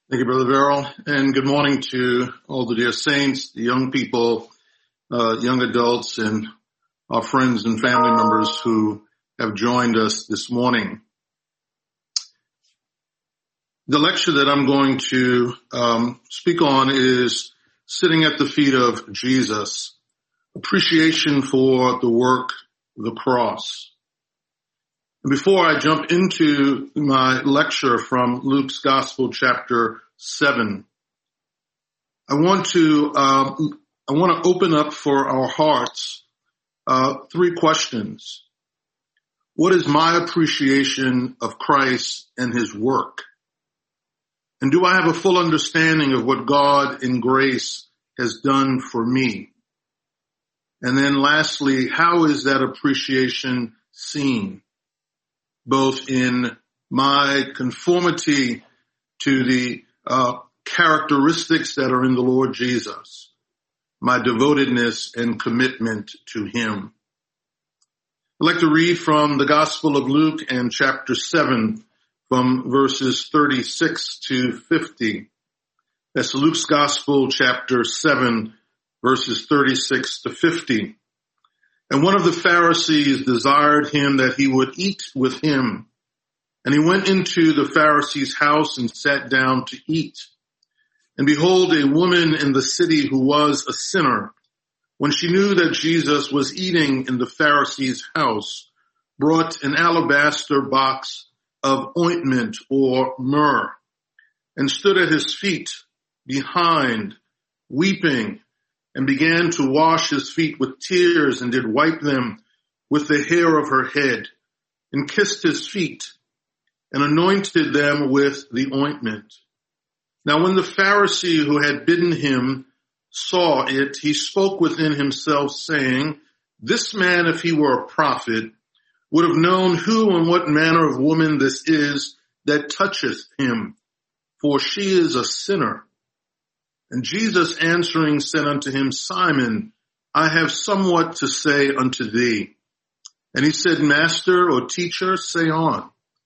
Thank you, Brother Verrill, and good morning to all the dear saints, the young people, young adults, and our friends and family members who have joined us this morning. The lecture that I'm going to speak on is Sitting at the Feet of Jesus, Appreciation for the Work of the Cross. And before I jump into my lecture from Luke's Gospel, chapter 7, I want to open up for our hearts three questions. What is my appreciation of Christ and his work? And do I have a full understanding of what God in grace has done for me? And then lastly, how is that appreciation seen? Both in my conformity to the characteristics that are in the Lord Jesus, my devotedness and commitment to him. I'd like to read from the Gospel of Luke and chapter 7 from verses 36 to 50. That's Luke's Gospel, chapter 7, verses 36 to 50. And one of the Pharisees desired him that he would eat with him. And he went into the Pharisee's house and sat down to eat. And behold, a woman in the city who was a sinner, when she knew that Jesus was eating in the Pharisee's house, brought an alabaster box of ointment or myrrh, and stood at his feet behind, weeping, and began to wash his feet with tears, and did wipe them with the hair of her head, and kissed his feet, and anointed them with the ointment. Now when the Pharisee who had bidden him saw it, he spoke within himself, saying, This man, if he were a prophet, would have known who and what manner of woman this is that toucheth him, for she is a sinner. And Jesus answering said unto him, Simon, I have somewhat to say unto thee. And he said, Master or teacher, say on.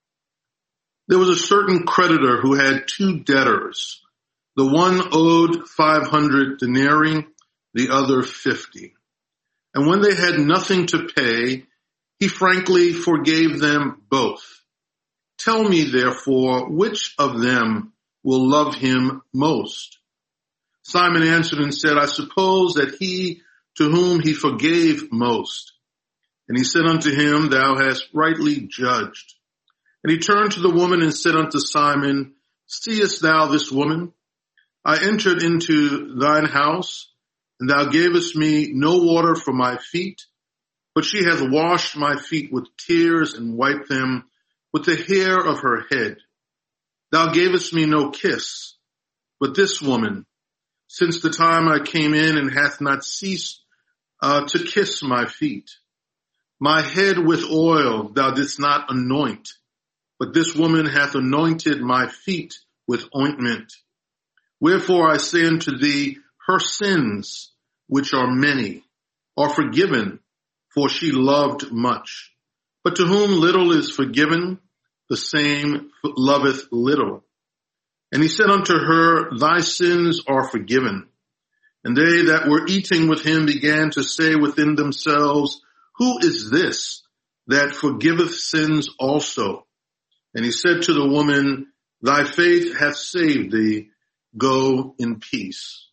There was a certain creditor who had two debtors. The one owed 500 denarii, the other 50. And when they had nothing to pay, he frankly forgave them both. Tell me, therefore, which of them will love him most? Simon answered and said, I suppose that he to whom he forgave most. And he said unto him, Thou hast rightly judged. And he turned to the woman and said unto Simon, Seest thou this woman? I entered into thine house, and thou gavest me no water for my feet, but she hath washed my feet with tears and wiped them with the hair of her head. Thou gavest me no kiss, but this woman, since the time I came in, and hath not ceased to kiss my feet. My head with oil thou didst not anoint, but this woman hath anointed my feet with ointment. Wherefore I say unto thee, her sins, which are many, are forgiven, for she loved much. But to whom little is forgiven, the same loveth little. And he said unto her, Thy sins are forgiven. And they that were eating with him began to say within themselves, Who is this that forgiveth sins also? And he said to the woman, Thy faith hath saved thee. Go in peace.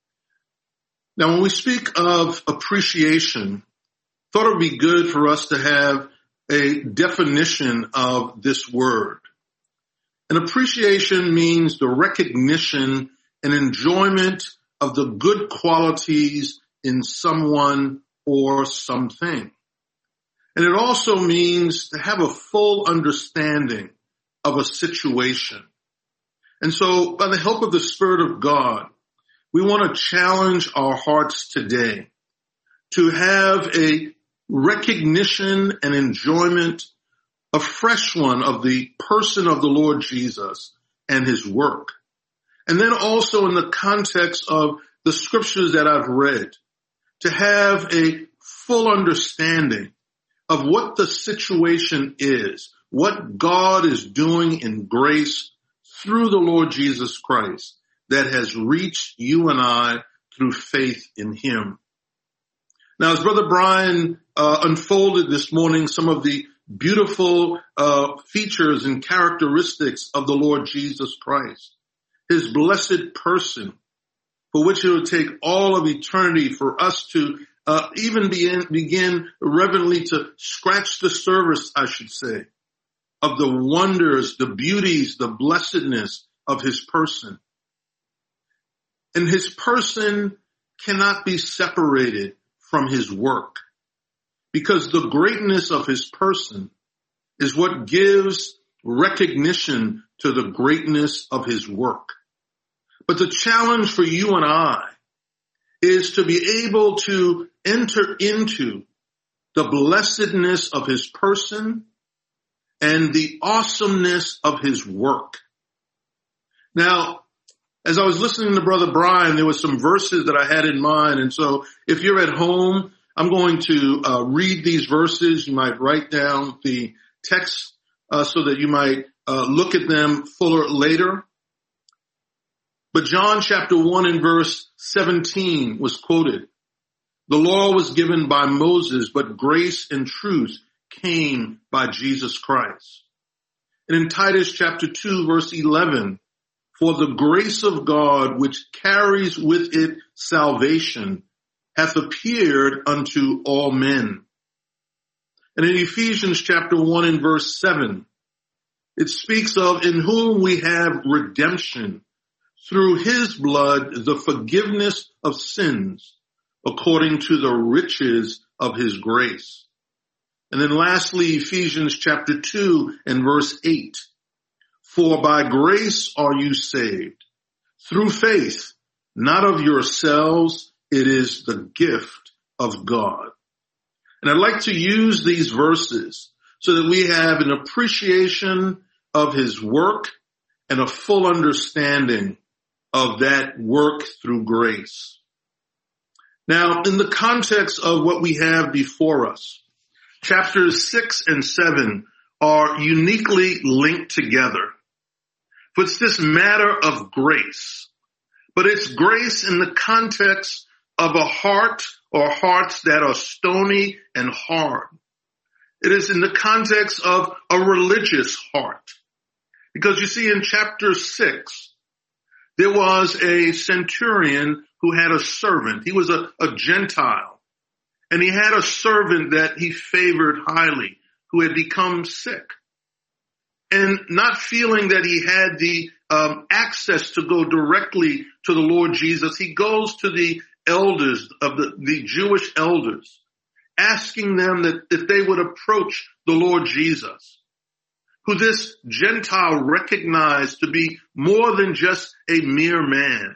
Now, when we speak of appreciation, thought it would be good for us to have a definition of this word. An appreciation means the recognition and enjoyment of the good qualities in someone or something. And it also means to have a full understanding of a situation. And so, by the help of the Spirit of God, we want to challenge our hearts today to have a recognition and enjoyment, a fresh one, of the person of the Lord Jesus and his work. And then also in the context of the scriptures that I've read, to have a full understanding of what the situation is, what God is doing in grace through the Lord Jesus Christ that has reached you and I through faith in him. Now, as Brother Brian unfolded this morning some of the beautiful features and characteristics of the Lord Jesus Christ, his blessed person, for which it would take all of eternity for us to even begin reverently to scratch the surface, I should say, of the wonders, the beauties, the blessedness of his person. And his person cannot be separated from his work, because the greatness of his person is what gives recognition to the greatness of his work. But the challenge for you and I is to be able to enter into the blessedness of his person and the awesomeness of his work. Now, as I was listening to Brother Brian, there were some verses that I had in mind. And so if you're at home, I'm going to read these verses. You might write down the text so that you might look at them fuller later. But John chapter 1 and verse 17 was quoted. The law was given by Moses, but grace and truth came by Jesus Christ. And in Titus chapter 2 verse 11, for the grace of God which carries with it salvation hath appeared unto all men. And in Ephesians chapter 1 and verse 7, it speaks of in whom we have redemption through his blood, the forgiveness of sins according to the riches of his grace. And then lastly, Ephesians chapter 2 and verse 8. For by grace are you saved, through faith, not of yourselves, it is the gift of God. And I'd like to use these verses so that we have an appreciation of his work and a full understanding of that work through grace. Now, in the context of what we have before us, chapters 6 and 7 are uniquely linked together. But it's this matter of grace. But it's grace in the context of a heart or hearts that are stony and hard. It is in the context of a religious heart. Because you see, in chapter 6, there was a centurion who had a servant. He was a Gentile. And he had a servant that he favored highly who had become sick. And not feeling that he had the access to go directly to the Lord Jesus, he goes to the elders of the Jewish elders, asking them that if they would approach the Lord Jesus, who this Gentile recognized to be more than just a mere man.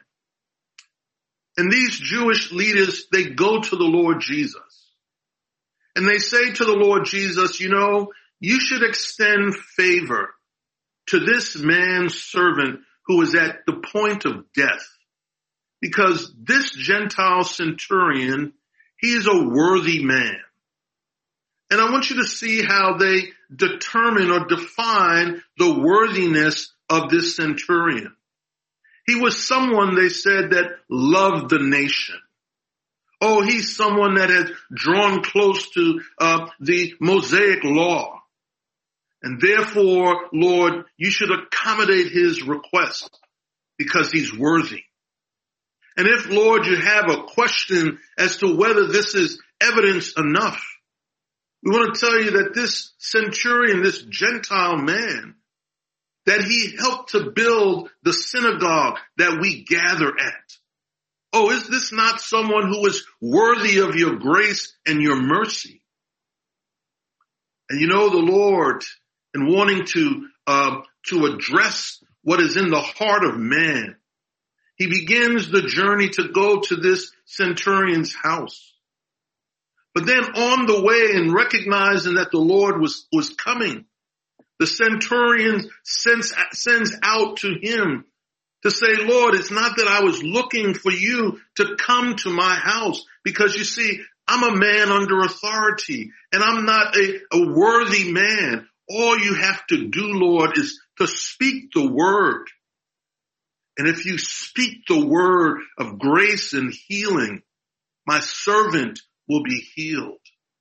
And these Jewish leaders, they go to the Lord Jesus. And they say to the Lord Jesus, you know, you should extend favor to this man's servant who is at the point of death. Because this Gentile centurion, he is a worthy man. And I want you to see how they determine or define the worthiness of this centurion. He was someone, they said, that loved the nation. Oh, he's someone that had drawn close to the Mosaic law. And therefore, Lord, you should accommodate his request because he's worthy. And if, Lord, you have a question as to whether this is evidence enough, we want to tell you that this centurion, this Gentile man, that he helped to build the synagogue that we gather at. Oh, is this not someone who is worthy of your grace and your mercy? And you know, the Lord, in wanting to address what is in the heart of man, he begins the journey to go to this centurion's house. But then on the way, and recognizing that the Lord was coming, the centurion sends out to him to say, Lord, it's not that I was looking for you to come to my house, because you see, I'm a man under authority and I'm not a worthy man. All you have to do, Lord, is to speak the word And if you speak the word of grace and healing, my servant will be healed.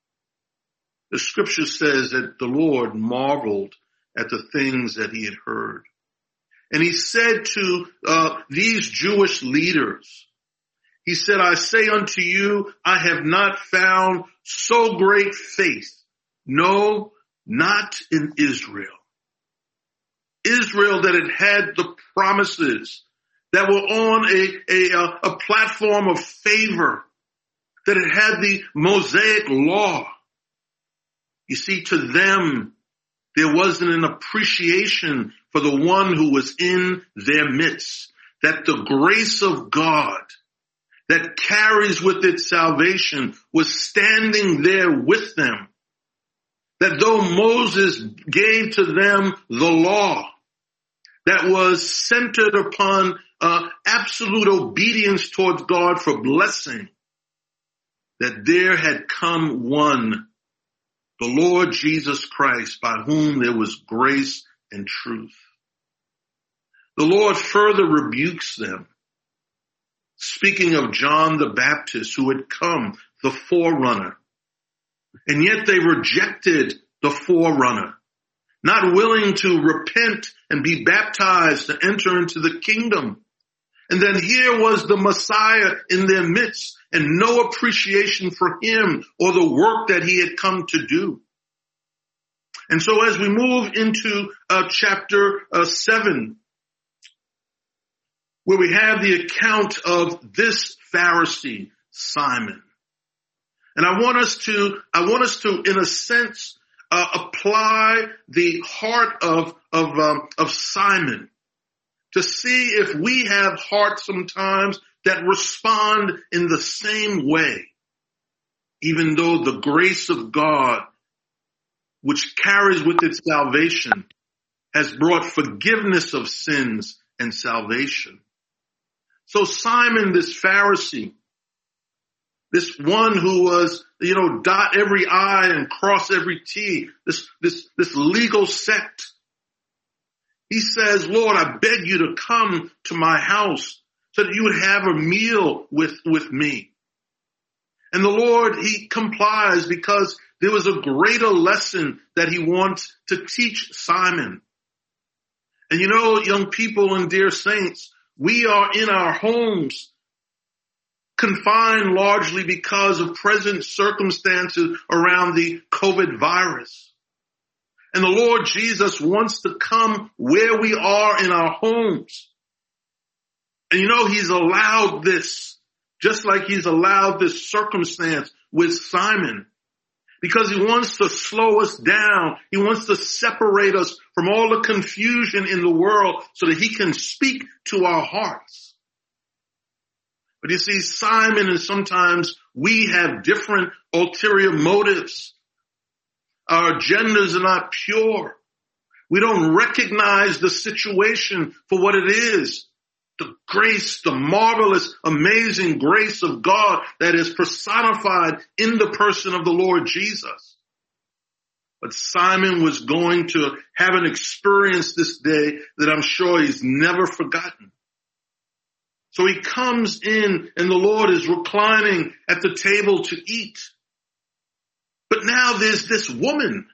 The scripture says that the Lord marveled at the things that he had heard. And he said to these Jewish leaders, he said, I say unto you, I have not found so great faith. No, not in Israel. Israel that had the promises, that were on a platform of favor, that it had the Mosaic law. You see, to them, there wasn't an appreciation for the one who was in their midst, that the grace of God that carries with it salvation was standing there with them. That though Moses gave to them the law that was centered upon absolute obedience towards God for blessing, that there had come one, the Lord Jesus Christ, by whom there was grace and truth. The Lord further rebukes them, speaking of John the Baptist, who had come, the forerunner. And yet they rejected the forerunner, not willing to repent and be baptized to enter into the kingdom. And then here was the Messiah in their midst, and no appreciation for him or the work that he had come to do. And so as we move into chapter 7, where we have the account of this Pharisee, Simon. And I want us to, in a sense, apply the heart of Simon to see if we have hearts sometimes that respond in the same way, even though the grace of God, which carries with it salvation, has brought forgiveness of sins and salvation. So Simon, this Pharisee, this one who was, dot every I and cross every T, this legal sect. He says, Lord, I beg you to come to my house so that you would have a meal with me. And the Lord, he complies because there was a greater lesson that he wants to teach Simon. And young people and dear saints, we are in our homes, confined largely because of present circumstances around the COVID virus. And the Lord Jesus wants to come where we are in our homes. And he's allowed this, just like he's allowed this circumstance with Simon, because he wants to slow us down. He wants to separate us from all the confusion in the world so that he can speak to our hearts. But you see, Simon, and sometimes we have different ulterior motives. Our agendas are not pure. We don't recognize the situation for what it is. The grace, the marvelous, amazing grace of God that is personified in the person of the Lord Jesus. But Simon was going to have an experience this day that I'm sure he's never forgotten. So he comes in and the Lord is reclining at the table to eat. But now there's this woman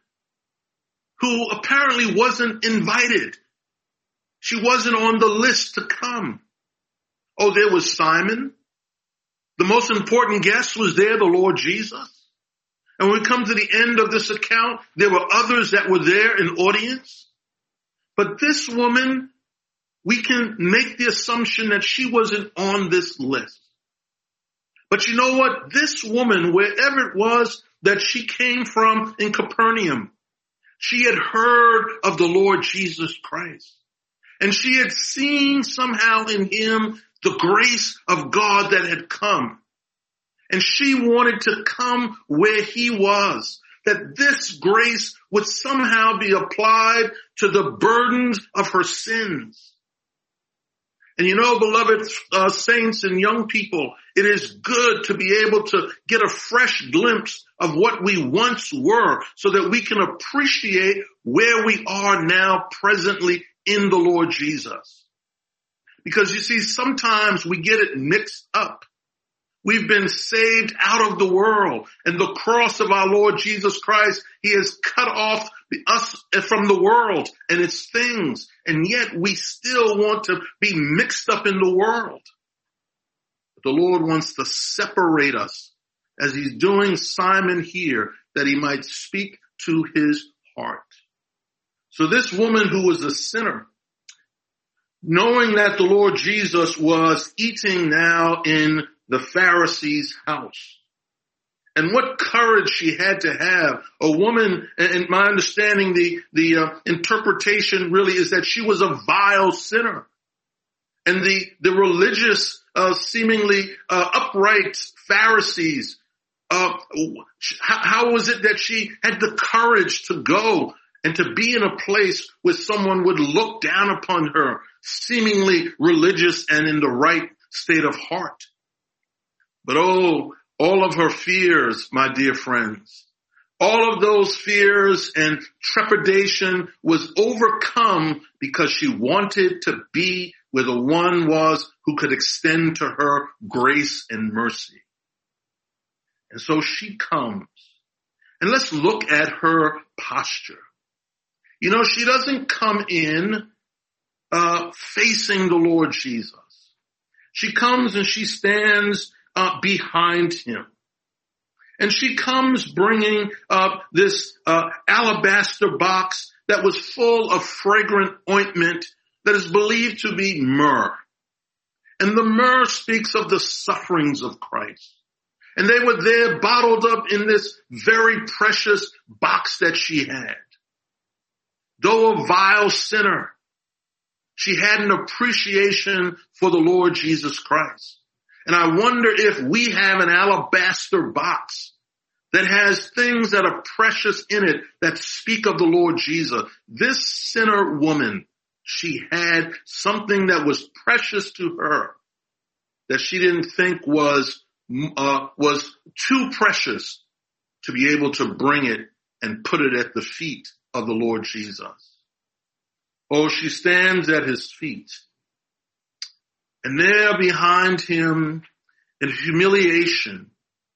who apparently wasn't invited. She wasn't on the list to come. Oh, there was Simon. The most important guest was there, the Lord Jesus. And when we come to the end of this account, there were others that were there in audience. But this woman, we can make the assumption that she wasn't on this list. But you know what? This woman, wherever it was that she came from in Capernaum, she had heard of the Lord Jesus Christ. And she had seen somehow in him the grace of God that had come. And she wanted to come where he was, that this grace would somehow be applied to the burdens of her sins. And beloved saints and young people, it is good to be able to get a fresh glimpse of what we once were so that we can appreciate where we are now presently in the Lord Jesus. Because you see, sometimes we get it mixed up. We've been saved out of the world, and the cross of our Lord Jesus Christ, he has cut off us from the world and its things, and yet we still want to be mixed up in the world. But the Lord wants to separate us, as he's doing Simon here, that he might speak to his heart. So this woman who was a sinner, knowing that the Lord Jesus was eating now in the Pharisee's house, and what courage she had to have. A woman, and my understanding, the interpretation really is that she was a vile sinner. And the religious, seemingly upright Pharisees, how was it that she had the courage to go and to be in a place where someone would look down upon her, seemingly religious and in the right state of heart? But oh, all of her fears, my dear friends, all of those fears and trepidation was overcome because she wanted to be where the one was who could extend to her grace and mercy. And so she comes. And let's look at her posture. You know, she doesn't come in facing the Lord Jesus. She comes and she stands behind him. And she comes bringing this alabaster box that was full of fragrant ointment that is believed to be myrrh. And the myrrh speaks of the sufferings of Christ. And they were there bottled up in this very precious box that she had. Though a vile sinner, she had an appreciation for the Lord Jesus Christ. And I wonder if we have an alabaster box that has things that are precious in it that speak of the Lord Jesus. This sinner woman, she had something that was precious to her that she didn't think was too precious to be able to bring it and put it at the feet of the Lord Jesus. Oh, she stands at his feet. And there behind him, in humiliation,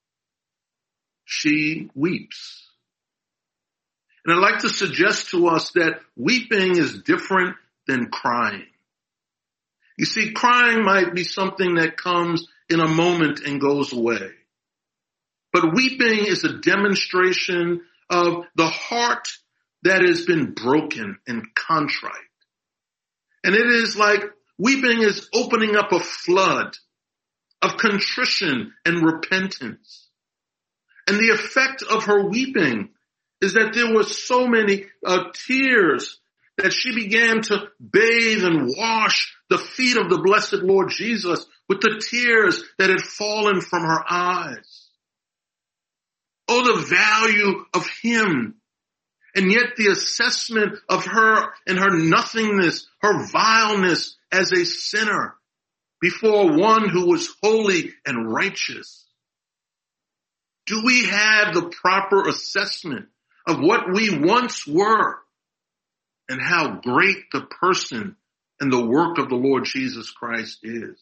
she weeps. And I'd like to suggest to us that weeping is different than crying. You see, crying might be something that comes in a moment and goes away. But weeping is a demonstration of the heart that has been broken and contrite. And it is like weeping is opening up a flood of contrition and repentance. And the effect of her weeping is that there were so many tears that she began to bathe and wash the feet of the blessed Lord Jesus with the tears that had fallen from her eyes. Oh, the value of him. And yet the assessment of her and her nothingness, her vileness as a sinner before one who was holy and righteous. Do we have the proper assessment of what we once were and how great the person and the work of the Lord Jesus Christ is?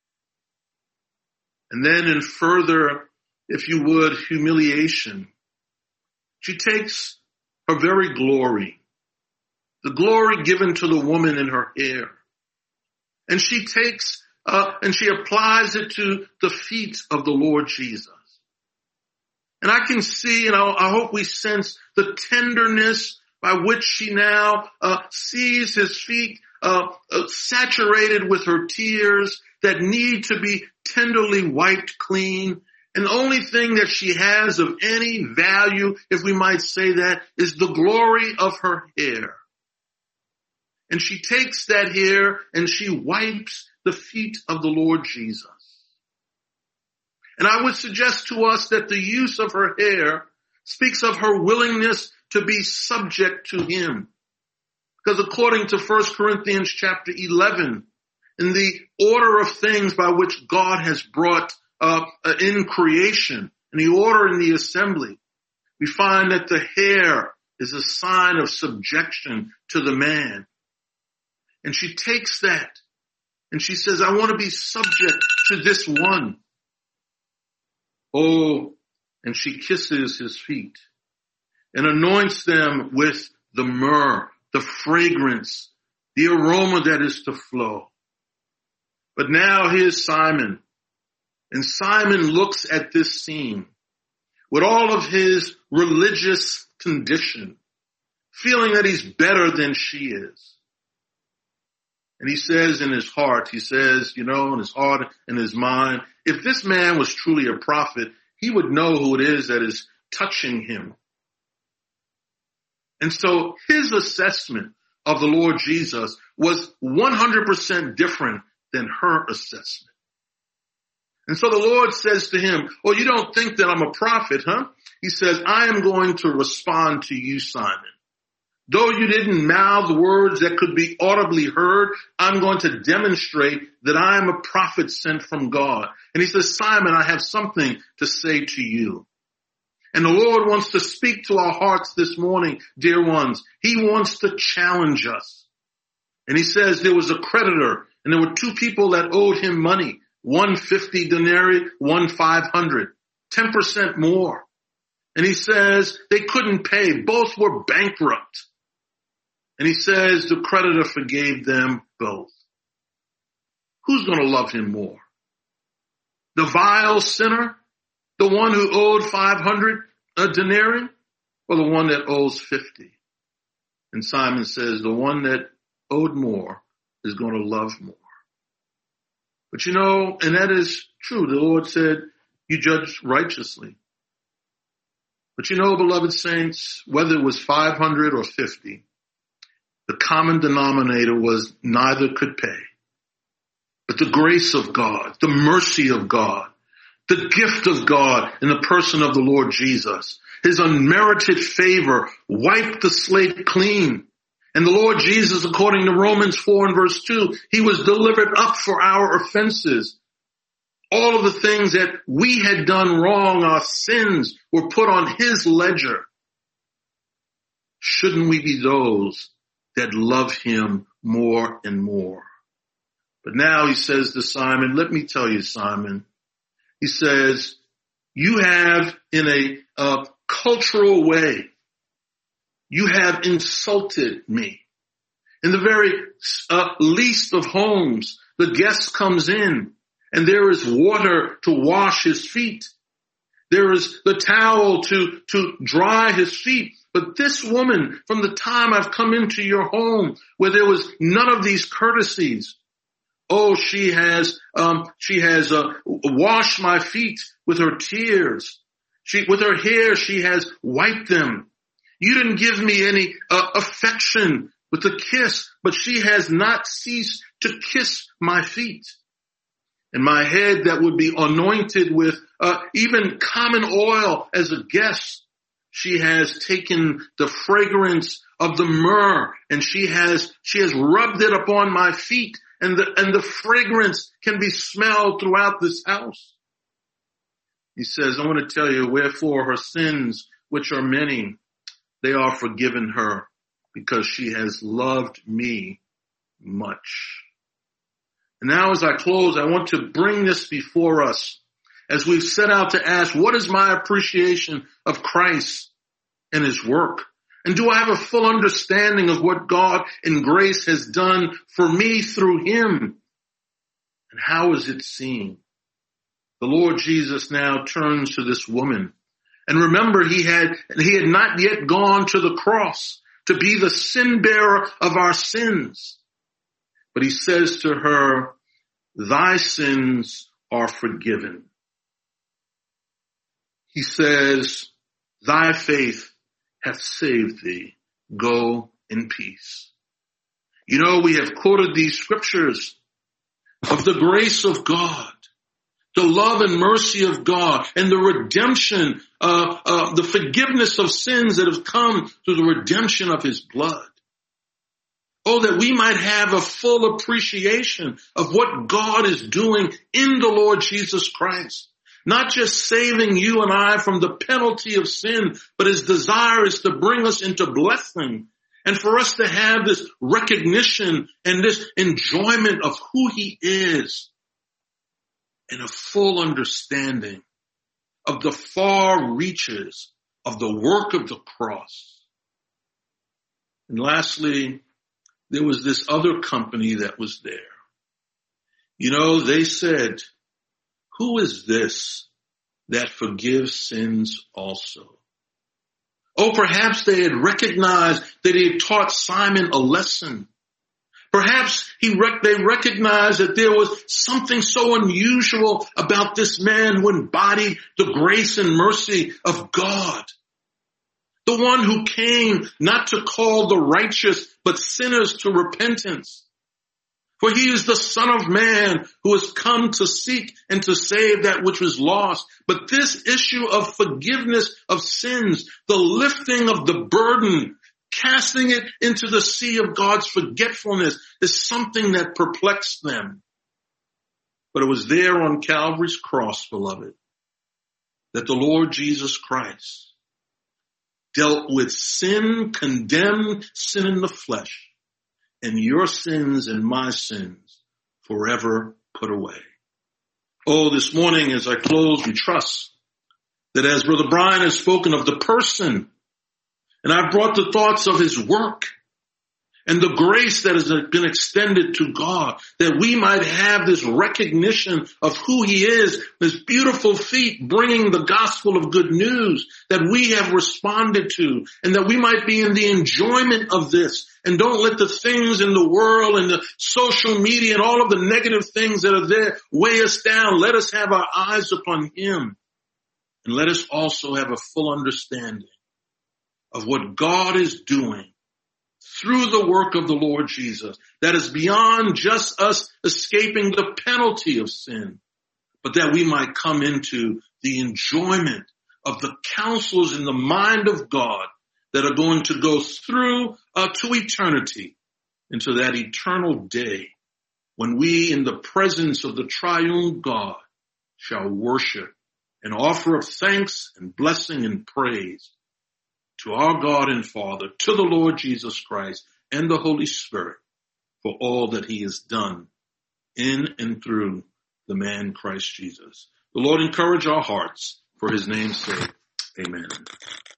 And then in further, if you would, humiliation, she takes her very glory, the glory given to the woman in her hair, and she takes and she applies it to the feet of the Lord Jesus. And I can see, and I hope we sense the tenderness by which she now sees his feet saturated with her tears that need to be tenderly wiped clean. And the only thing that she has of any value, if we might say that, is the glory of her hair. And she takes that hair and she wipes the feet of the Lord Jesus. And I would suggest to us that the use of her hair speaks of her willingness to be subject to him. Because according to 1 Corinthians chapter 11, in the order of things by which God has brought in creation, in the order in the assembly, we find that the hair is a sign of subjection to the man. And she takes that And she says, I want to be subject to this one. Oh, and she kisses his feet and anoints them with the myrrh, the fragrance, the aroma that is to flow. But now here's Simon. And Simon looks at this scene with all of his religious condition, feeling that he's better than she is. And he says in his heart, in his heart and his mind, if this man was truly a prophet, he would know who it is that is touching him. And so his assessment of the Lord Jesus was 100% different than her assessment. And so the Lord says to him, well, you don't think that I'm a prophet, huh? He says, I am going to respond to you, Simon. Though you didn't mouth words that could be audibly heard, I'm going to demonstrate that I am a prophet sent from God. And he says, Simon, I have something to say to you. And the Lord wants to speak to our hearts this morning, dear ones. He wants to challenge us. And he says there was a creditor, and there were two people that owed him money. One 50 denarii, one 500, 10% more. And he says they couldn't pay. Both were bankrupt. And he says the creditor forgave them both. Who's going to love him more? The vile sinner? The one who owed 500 denarii? Or the one that owes 50? And Simon says the one that owed more is going to love more. But and that is true. The Lord said, you judge righteously. But beloved saints, whether it was 500 or 50, the common denominator was neither could pay. But the grace of God, the mercy of God, the gift of God in the person of the Lord Jesus, his unmerited favor wiped the slate clean. And the Lord Jesus, according to Romans 4 and verse 2, he was delivered up for our offenses. All of the things that we had done wrong, our sins, were put on his ledger. Shouldn't we be those that love him more and more? But now he says to Simon, let me tell you, Simon, he says, you have in a cultural way, you have insulted me. In the very least of homes, the guest comes in and there is water to wash his feet. There is the towel to dry his feet. But this woman, from the time I've come into your home where there was none of these courtesies, she has washed my feet with her tears. With her hair, she has wiped them. You didn't give me any affection with a kiss, but she has not ceased to kiss my feet. And my head that would be anointed with even common oil as a guest, she has taken the fragrance of the myrrh and she has rubbed it upon my feet, and the fragrance can be smelled throughout this house. He says, I want to tell you, wherefore her sins, which are many, they are forgiven her, because she has loved me much. And now as I close, I want to bring this before us as we've set out to ask, what is my appreciation of Christ and his work? And do I have a full understanding of what God in grace has done for me through him? And how is it seen? The Lord Jesus now turns to this woman. And remember, he had not yet gone to the cross to be the sin bearer of our sins. But he says to her, thy sins are forgiven. He says, thy faith hath saved thee. Go in peace. We have quoted these scriptures of the grace of God, the love and mercy of God, and the redemption, the forgiveness of sins that have come through the redemption of his blood. Oh, that we might have a full appreciation of what God is doing in the Lord Jesus Christ. Not just saving you and I from the penalty of sin, but his desire is to bring us into blessing And for us to have this recognition and this enjoyment of who he is and a full understanding of the far reaches of the work of the cross. And lastly, there was this other company that was there. You know, they said, who is this that forgives sins also? Oh, perhaps they had recognized that he had taught Simon a lesson. Perhaps they recognized that there was something so unusual about this man who embodied the grace and mercy of God. The one who came not to call the righteous, but sinners to repentance. For he is the Son of Man who has come to seek and to save that which was lost. But this issue of forgiveness of sins, the lifting of the burden, casting it into the sea of God's forgetfulness is something that perplexed them. But it was there on Calvary's cross, beloved, that the Lord Jesus Christ dealt with sin, condemned sin in the flesh, and your sins and my sins forever put away. Oh, this morning as I close, we trust that as Brother Brian has spoken of the person, and I've brought the thoughts of his work and the grace that has been extended to God, that we might have this recognition of who he is, his beautiful feet bringing the gospel of good news that we have responded to, and that we might be in the enjoyment of this. And don't let the things in the world and the social media and all of the negative things that are there weigh us down. Let us have our eyes upon him. And let us also have a full understanding of what God is doing through the work of the Lord Jesus, that is beyond just us escaping the penalty of sin, but that we might come into the enjoyment of the counsels in the mind of God that are going to go through to eternity, into that eternal day when we in the presence of the triune God shall worship and offer of thanks and blessing and praise to our God and Father, to the Lord Jesus Christ and the Holy Spirit for all that he has done in and through the man Christ Jesus. The Lord encourage our hearts for his name's sake. Amen.